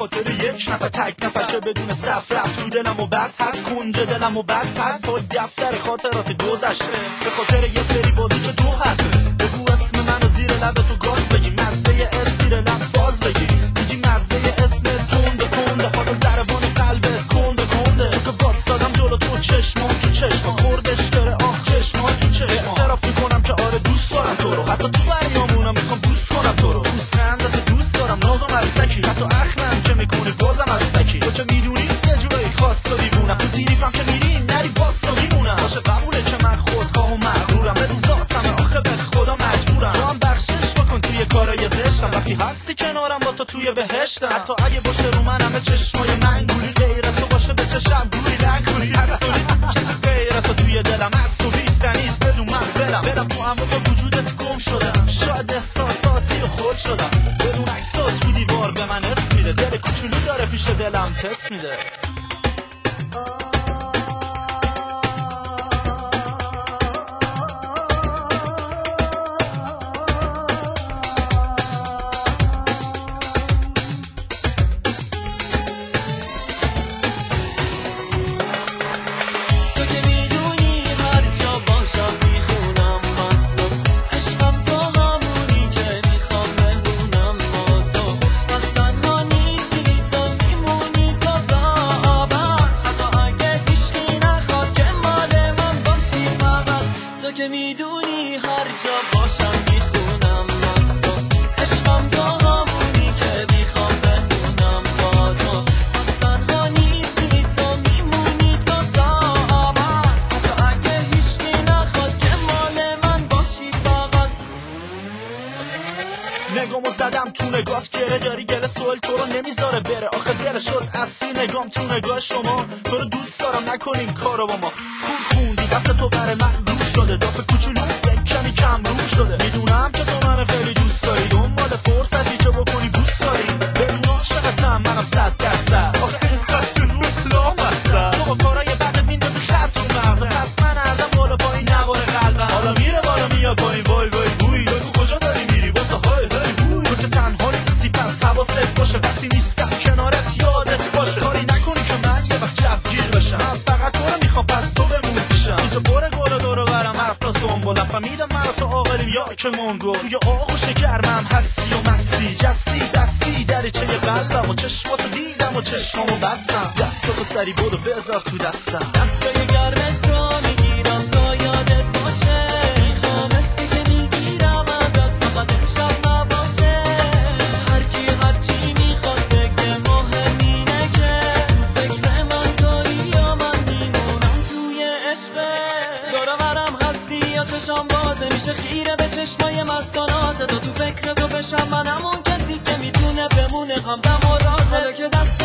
خاطر یک نفر تک نفر که بدون صف رفت تو دلم و بس هست کنج دلم و بس پس پای دفتر خاطرات گذشته به خاطر یه سری بازی که تو حرفه بگو اسم منو زیر لب تو گاز بگی مزه اسیر لب باز بگی میگی مزه اسم تونده تونده حالا ضربان قلبت کنده کنده چون که واسادم جلو تو چشمان تو چشمان خوردش داره آخ چشمان تو چشمان اعتراف میکنم که آره دوست دارم تو رو حتی تو بریامونم میخوام دوست کنم تو رو دوست خندت دوست دارم نازم عروسکی حتی اخمم که میکنی بازم عروسکی تو چه میدونی یه جورایی خاص و دیوونم تو تیریفم که میری نری واسا میمونم باشه قبوله که من خودخواه و مغرورم بدون ذاتم آخه به خدا مجبورم تو هم بخشش بکن توی کارای زشتم وقتی هستی کنارم با تو توی بهشتم حتی اگه باشه رو من همه چشمای منگولی غیرت تو باشه به چشم دوری نگوری هست و نیست کسی غیرت تو توی دلم هست و نیست بدون من برم تو هم با وجودت گم شدم شاید احساساتی خود شدم بدون عکسات تو دیوار به من اسم میده دل کوچولو داره پیش دلم تست میده که میدونی هر جا باشم میخونم مستم عشقم تو همونی که میخوام بمونم با تو پس تنها نیستی تو میمونی تو تا آباد حتی اگه هیچکی نخواد که مال من باشی فقط نگامو زدم تو نگات گره داری گل سوال تو رو نمیذاره بره آخه دل شد اصلی نگام تو نگاه شما تو رو دوست دارم نکنین کارو با ما خوندی دست تو برای من شده دافه کوچولو یک کمی کم رو شده میدونم که تو منو خیلی دوست داری دنبال فرصتی که بکنی دوست داری بدون عاشقتم منم 100% آخه اینقدر تو رو کلام هستم تو با کارای بعد میندازی خط رو مغزه پس من ازم بالا پایین نوار قلبم حالا میره بالا میاد پایین وای وای بوی بگو کجا داری میری واسه های های بوی تو که تنها نیستی پس حواست باشه وقتی نیستم کنارت یادت باشه کاری نکنی که من یه وقت جوگیر بشم من فقط تو رو میخوام پس تو بمون پیشم اینجا پر گل دورو برم سنبولم فهمیدم من تو آقلیم یا که منگو توی آغوش گرمم هستی و مستی جستی دستی دریچه قلبم و چشماتو دیدم و چشمامو بستم دستاتو سری بودو بذار تو دستم دستای گرمت رو میگیرم تا یادت باشه میخوام حسی که میگیرم ازت فقط امشب نباشه هرکی هرچی میخواد بگه مهم اینه که تو فکر من تویی یا من میمونم توی عشقت دور برم یا چشم بازه میشه خیره به چشمای مستانات تو فکر تو بشم من همون کسی که میتونه بمونه همدم و رازه که دست